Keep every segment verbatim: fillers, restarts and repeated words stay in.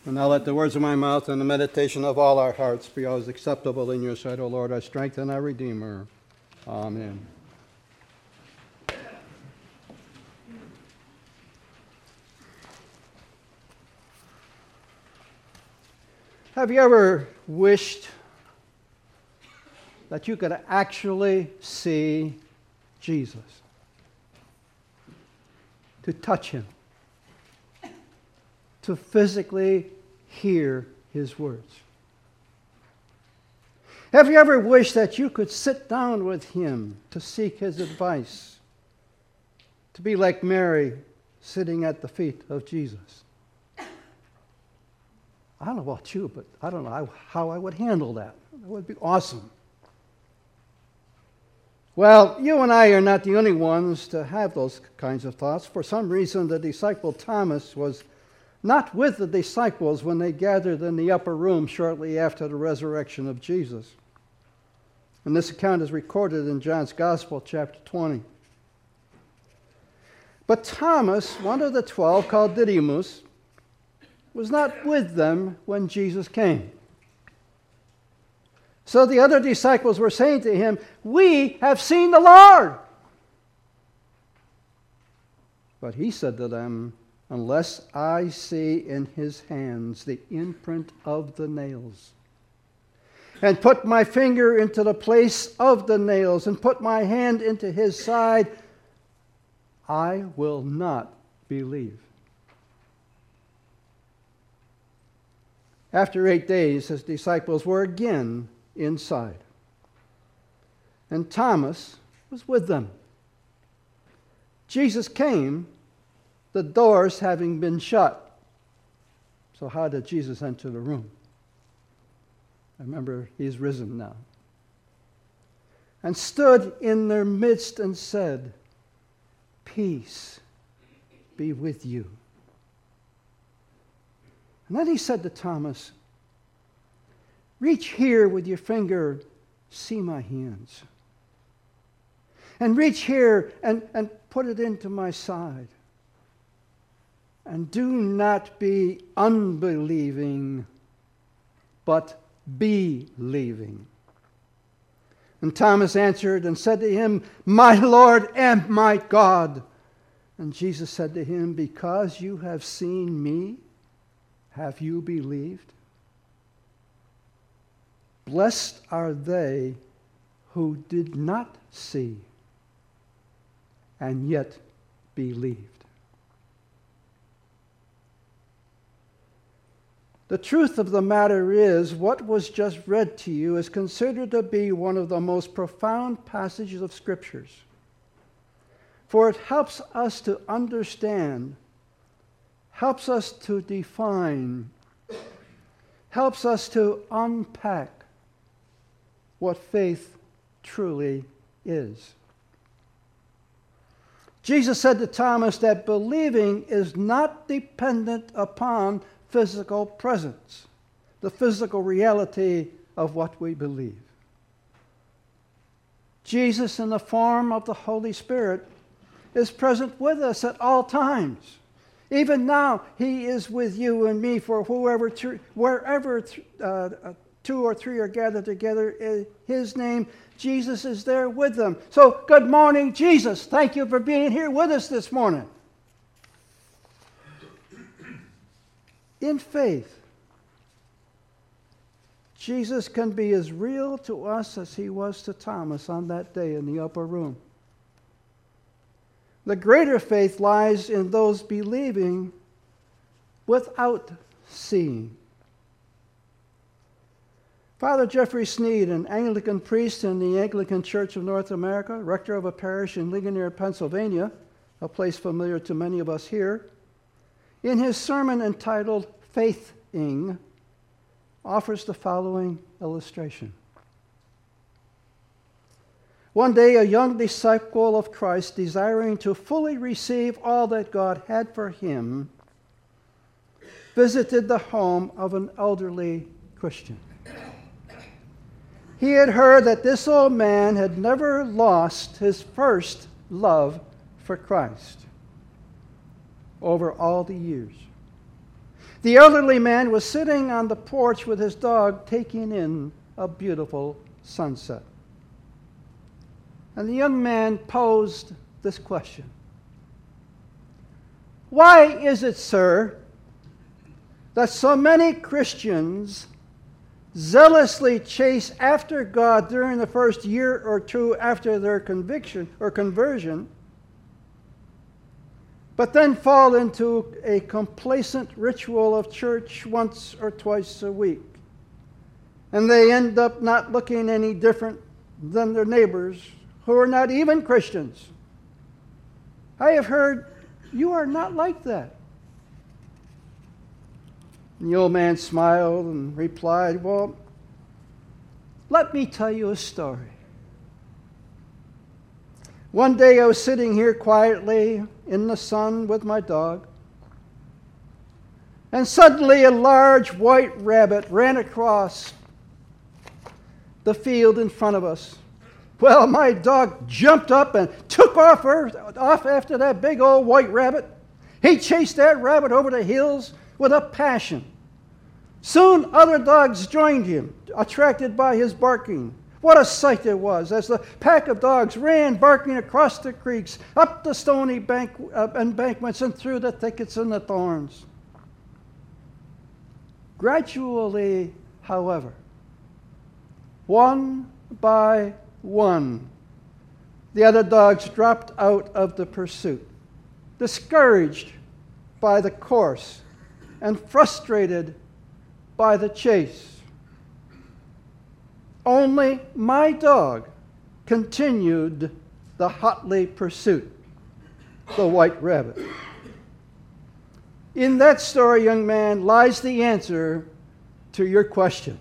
And now let the words of my mouth and the meditation of all our hearts be always acceptable in your sight, O Lord, our strength and our Redeemer. Amen. Have you ever wished that you could actually see Jesus? To touch him? To physically hear his words? Have you ever wished that you could sit down with him to seek his advice? To be like Mary sitting at the feet of Jesus? I don't know about you, but I don't know how I would handle that. That would be awesome. Well, you and I are not the only ones to have those kinds of thoughts. For some reason, the disciple Thomas was not with the disciples when they gathered in the upper room shortly after the resurrection of Jesus. And this account is recorded in John's Gospel, chapter twenty. But Thomas, one of the twelve, called Didymus, was not with them when Jesus came. So the other disciples were saying to him, "We have seen the Lord." But he said to them, "Unless I see in his hands the imprint of the nails, and put my finger into the place of the nails, and put my hand into his side, I will not believe." After eight days, his disciples were again inside, and Thomas was with them. Jesus came, the doors having been shut. So how did Jesus enter the room? Remember, he's risen now. And stood in their midst and said, "Peace be with you." And then he said to Thomas, "Reach here with your finger, see my hands. And reach here and, and put it into my side. And do not be unbelieving, but believing." And Thomas answered and said to him, "My Lord and my God." And Jesus said to him, "Because you have seen me, have you believed? Blessed are they who did not see and yet believed." The truth of the matter is, what was just read to you is considered to be one of the most profound passages of Scriptures. For it helps us to understand, helps us to define, helps us to unpack what faith truly is. Jesus said to Thomas that believing is not dependent upon physical presence, the physical reality of what we believe. Jesus, in the form of the Holy Spirit, is present with us at all times. Even now, he is with you and me, for whoever, wherever uh, two or three are gathered together in his name, Jesus is there with them. So, good morning, Jesus. Thank you for being here with us this morning. In faith, Jesus can be as real to us as he was to Thomas on that day in the upper room. The greater faith lies in those believing without seeing. Father Jeffrey Sneed, an Anglican priest in the Anglican Church of North America, rector of a parish in Ligonier, Pennsylvania, a place familiar to many of us here, in his sermon entitled Faithing, offers the following illustration. One day, a young disciple of Christ, desiring to fully receive all that God had for him, visited the home of an elderly Christian. He had heard that this old man had never lost his first love for Christ over all the years. The elderly man was sitting on the porch with his dog, taking in a beautiful sunset. And the young man posed this question: "Why is it, sir, that so many Christians zealously chase after God during the first year or two after their conviction or conversion, but then fall into a complacent ritual of church once or twice a week, and they end up not looking any different than their neighbors who are not even Christians? I have heard you are not like that." And the old man smiled and replied, "Well, let me tell you a story. One day I was sitting here quietly in the sun with my dog, and suddenly a large white rabbit ran across the field in front of us. Well, my dog jumped up and took off, her, off after that big old white rabbit. He chased that rabbit over the hills with a passion. Soon other dogs joined him, attracted by his barking. What a sight it was as the pack of dogs ran barking across the creeks, up the stony bank, uh, embankments, and through the thickets and the thorns. Gradually, however, one by one, the other dogs dropped out of the pursuit, discouraged by the course and frustrated by the chase. Only my dog continued the hotly pursuit, the white rabbit. In that story, young man, lies the answer to your question.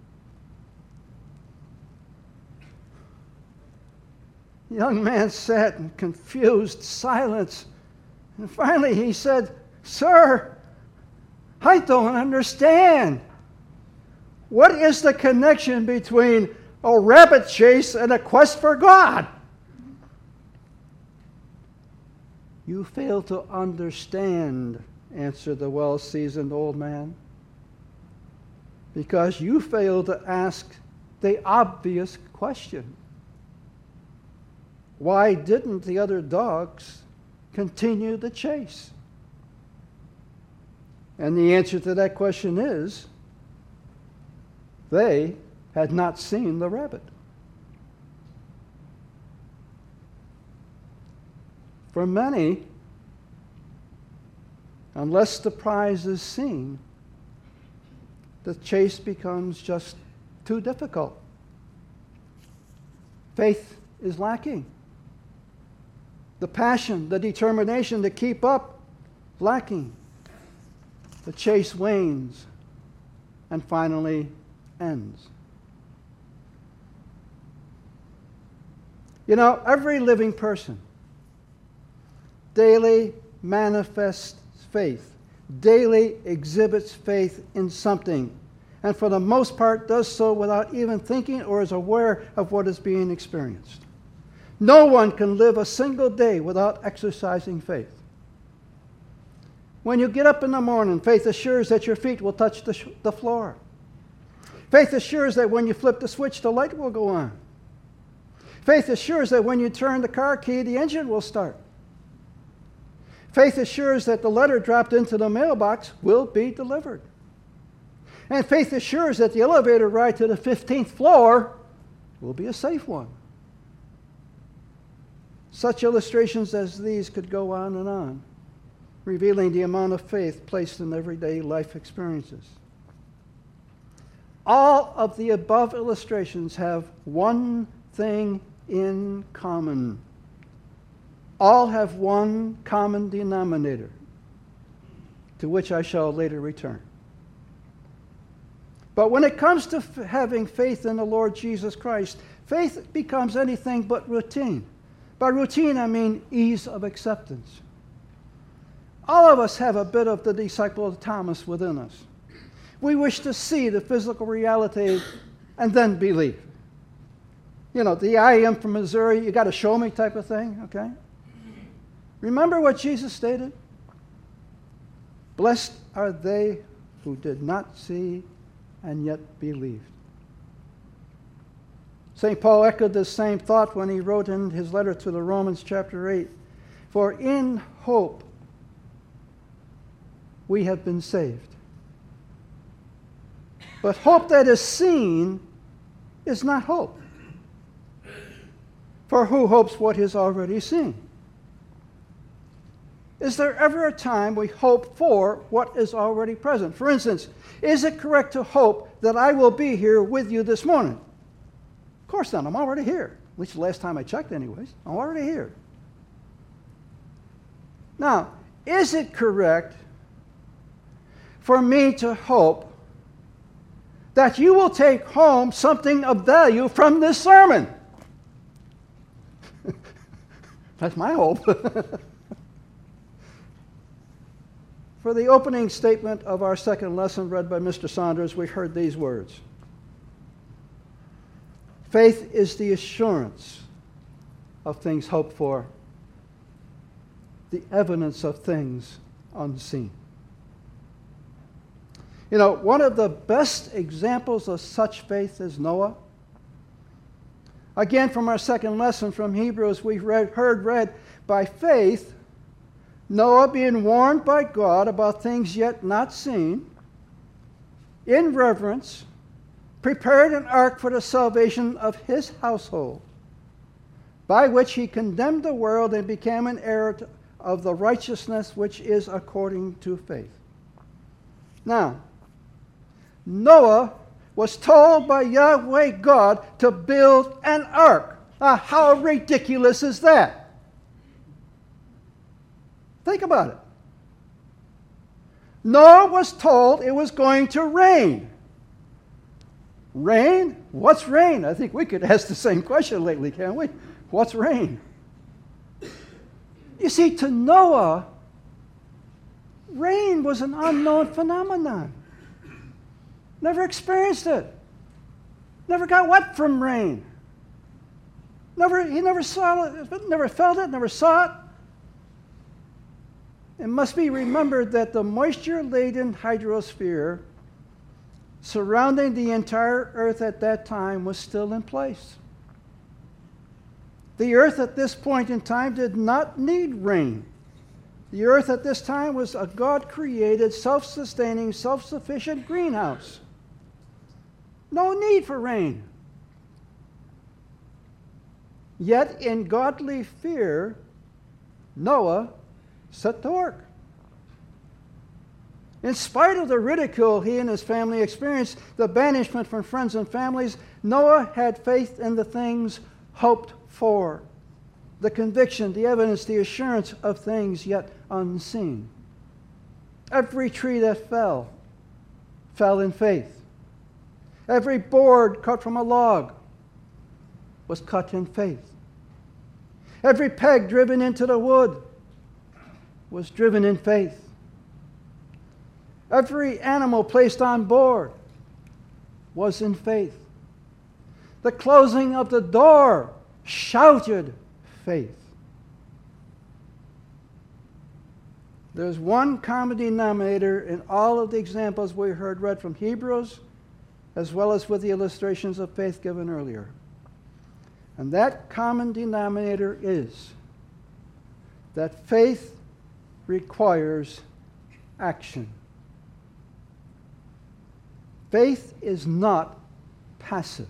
The young man sat in confused silence, and finally he said, "Sir, I don't understand. What is the connection between a rabbit chase and a quest for God?" "You fail to understand," answered the well-seasoned old man, "because you fail to ask the obvious question. Why didn't the other dogs continue the chase?" And the answer to that question is, they had not seen the rabbit. For many, unless the prize is seen, the chase becomes just too difficult. Faith is lacking. The passion, the determination to keep up, lacking. The chase wanes and finally ends. You know, every living person daily manifests faith, daily exhibits faith in something, and for the most part does so without even thinking or is aware of what is being experienced. No one can live a single day without exercising faith. When you get up in the morning, faith assures that your feet will touch the, the floor. Faith assures that when you flip the switch, the light will go on. Faith assures that when you turn the car key, the engine will start. Faith assures that the letter dropped into the mailbox will be delivered. And faith assures that the elevator ride to the fifteenth floor will be a safe one. Such illustrations as these could go on and on, revealing the amount of faith placed in everyday life experiences. All of the above illustrations have one thing in common. All have one common denominator, to which I shall later return. But when it comes to f- having faith in the Lord Jesus Christ, faith becomes anything but routine. By routine, I mean ease of acceptance. All of us have a bit of the disciple of Thomas within us. We wish to see the physical reality and then believe. You know, the I am from Missouri, you got to show me type of thing, okay? Remember what Jesus stated? Blessed are they who did not see and yet believed. Saint Paul echoed this same thought when he wrote in his letter to the Romans chapter eight, "For in hope we have been saved. But hope that is seen is not hope. For who hopes what is already seen?" Is there ever a time we hope for what is already present? For instance, is it correct to hope that I will be here with you this morning? Of course not. I'm already here. At least the last time I checked anyways. I'm already here. Now, is it correct for me to hope that you will take home something of value from this sermon? That's my hope. For the opening statement of our second lesson read by Mister Saunders, we heard these words: faith is the assurance of things hoped for, the evidence of things unseen. You know, one of the best examples of such faith is Noah. Again, from our second lesson from Hebrews, we read, heard read, by faith, Noah, being warned by God about things yet not seen, in reverence, prepared an ark for the salvation of his household, by which he condemned the world and became an heir of the righteousness which is according to faith. Now, Noah was told by Yahweh God to build an ark. Now, how ridiculous is that? Think about it. Noah was told it was going to rain. Rain? What's rain? I think we could ask the same question lately, can't we? What's rain? You see, to Noah, rain was an unknown phenomenon. Never experienced it. Never got wet from rain. Never, he never saw it, never felt it, never saw it. It must be remembered that the moisture-laden hydrosphere surrounding the entire earth at that time was still in place. The earth at this point in time did not need rain. The earth at this time was a God-created, self-sustaining, self-sufficient greenhouse. No need for rain. Yet in godly fear, Noah set to work. In spite of the ridicule he and his family experienced, the banishment from friends and families, Noah had faith in the things hoped for, the conviction, the evidence, the assurance of things yet unseen. Every tree that fell, fell in faith. Every board cut from a log was cut in faith. Every peg driven into the wood was driven in faith. Every animal placed on board was in faith. The closing of the door shouted faith. There's one common denominator in all of the examples we heard read from Hebrews, as well as with the illustrations of faith given earlier. And that common denominator is that faith requires action. Faith is not passive.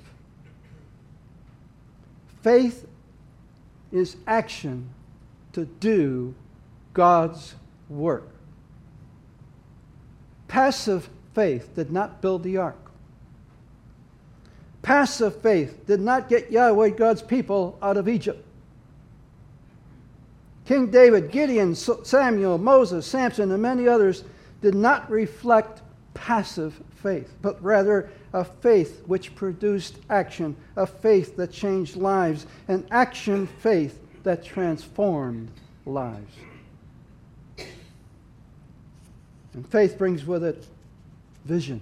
Faith is action to do God's work. Passive faith did not build the ark. Passive faith did not get Yahweh, God's people, out of Egypt. King David, Gideon, Samuel, Moses, Samson, and many others did not reflect passive faith, but rather a faith which produced action, a faith that changed lives, an action faith that transformed lives. And faith brings with it vision.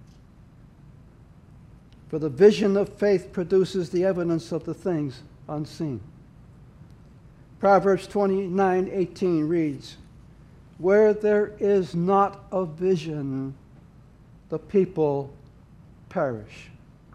For the vision of faith produces the evidence of the things unseen. Proverbs twenty-nine eighteen reads, "Where there is not a vision, the people perish.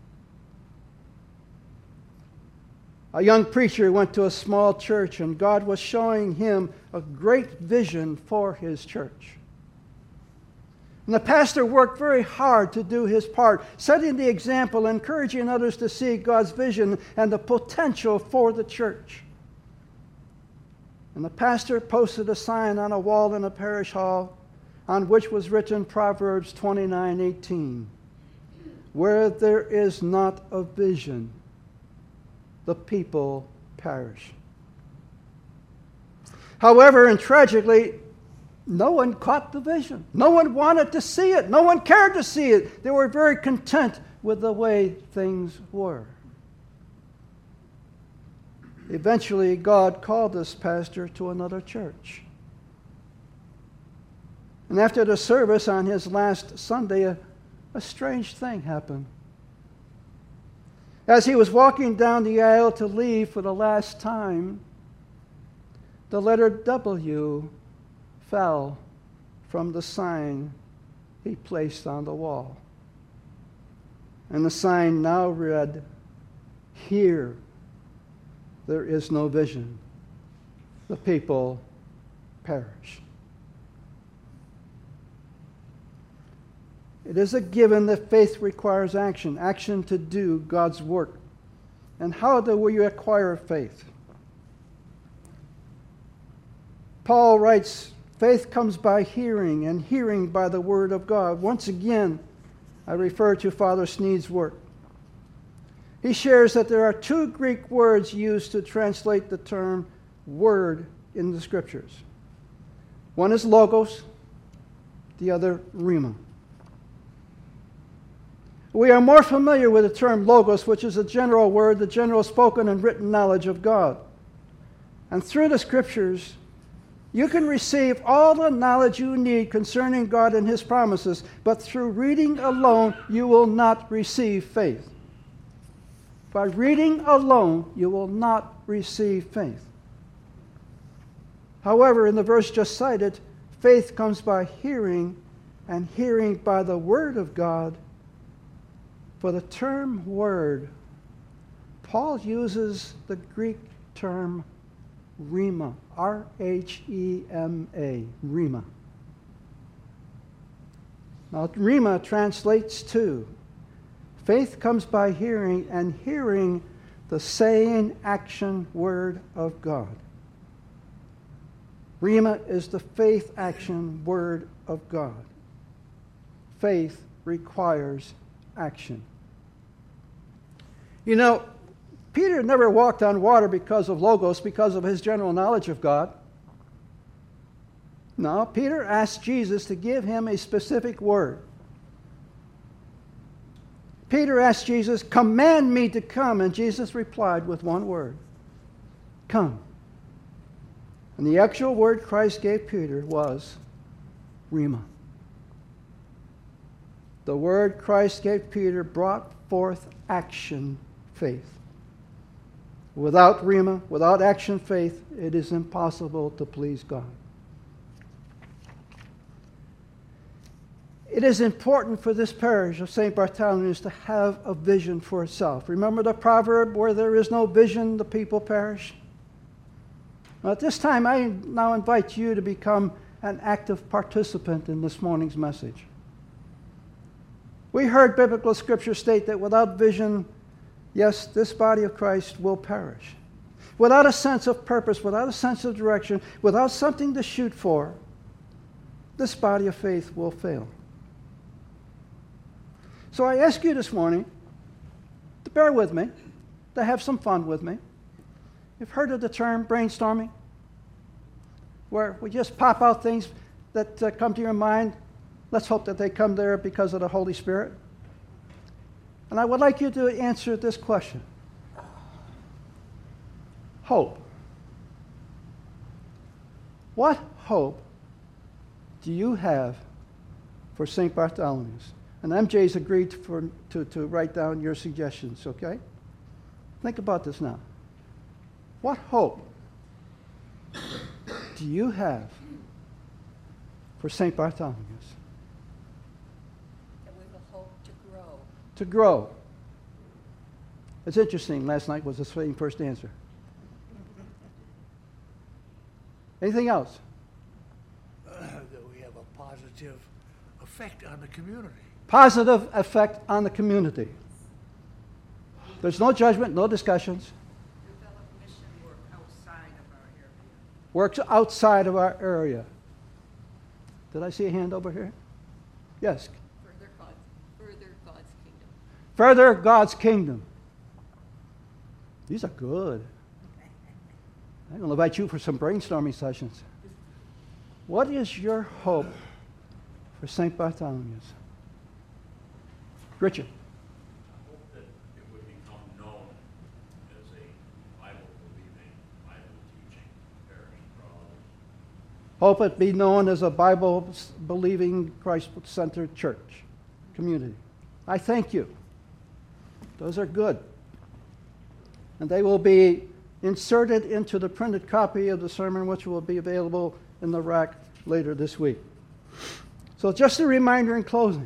A young preacher went to a small church, and God was showing him a great vision for his church. And the pastor worked very hard to do his part, setting the example, encouraging others to see God's vision and the potential for the church. And the pastor posted a sign on a wall in a parish hall on which was written Proverbs twenty-nine eighteen. Where there is not a vision, the people perish. However, and tragically, no one caught the vision. No one wanted to see it. No one cared to see it. They were very content with the way things were. Eventually, God called this pastor to another church. And after the service on his last Sunday, a, a strange thing happened. As he was walking down the aisle to leave for the last time, the letter W fell from the sign he placed on the wall. And the sign now read, "Here there is no vision. The people perish." It is a given that faith requires action, action to do God's work. And how do we acquire faith? Paul writes, faith comes by hearing, and hearing by the word of God. Once again, I refer to Father Sneed's work. He shares that there are two Greek words used to translate the term word in the Scriptures. One is logos, the other rhema. We are more familiar with the term logos, which is a general word, the general spoken and written knowledge of God. And through the Scriptures, you can receive all the knowledge you need concerning God and His promises, but through reading alone, you will not receive faith. By reading alone, you will not receive faith. However, in the verse just cited, faith comes by hearing, and hearing by the Word of God. For the term word, Paul uses the Greek term rhema, R H E M A, rhema. Now, rhema translates to faith comes by hearing, and hearing the saying action word of God. Rhema is the faith action word of God. Faith requires action. You know, Peter never walked on water because of logos, because of his general knowledge of God. No, Peter asked Jesus to give him a specific word. Peter asked Jesus, "Command me to come," and Jesus replied with one word, "Come." And the actual word Christ gave Peter was rhema. The word Christ gave Peter brought forth action faith. Without rhema, without action faith, it is impossible to please God. It is important for this parish of Saint Bartholomew's to have a vision for itself. Remember the proverb, where there is no vision, the people perish? Now, at this time, I now invite you to become an active participant in this morning's message. We heard biblical scripture state that without vision, yes, this body of Christ will perish. Without a sense of purpose, without a sense of direction, without something to shoot for, this body of faith will fail. So I ask you this morning to bear with me, to have some fun with me. You've heard of the term brainstorming, where we just pop out things that uh, come to your mind. Let's hope that they come there because of the Holy Spirit. And I would like you to answer this question. Hope. What hope do you have for Saint Bartholomew's? And M J's agreed for, to, to write down your suggestions, okay? Think about this now. What hope do you have for Saint Bartholomew's? That we hope to grow. To grow. It's interesting. Last night was the same first answer. Anything else? Uh, that we have a positive effect on the community. Positive effect on the community. There's no judgment, no discussions. Develop mission work outside of our area. Works outside of our area. Did I see a hand over here? Yes. Further God's, further God's kingdom. Further God's kingdom. These are good. I'm going to invite you for some brainstorming sessions. What is your hope for Saint Bartholomew's? Richard. I hope that it would become known as a Bible-believing, Bible-teaching parish for all others. Hope it be known as a Bible-believing, Christ-centered church community. I thank you. Those are good. And they will be inserted into the printed copy of the sermon, which will be available in the rack later this week. So just a reminder in closing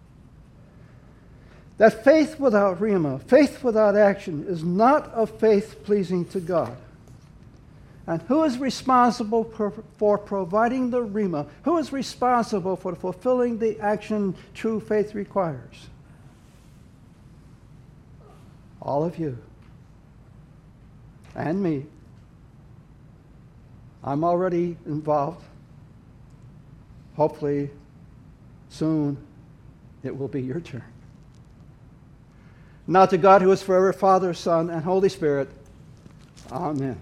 that faith without rhema, faith without action, is not a faith pleasing to God. And who is responsible for, for providing the rhema? Who is responsible for fulfilling the action true faith requires? All of you. And me. I'm already involved. Hopefully, soon, it will be your turn. Now to God, who is forever Father, Son, and Holy Spirit, amen.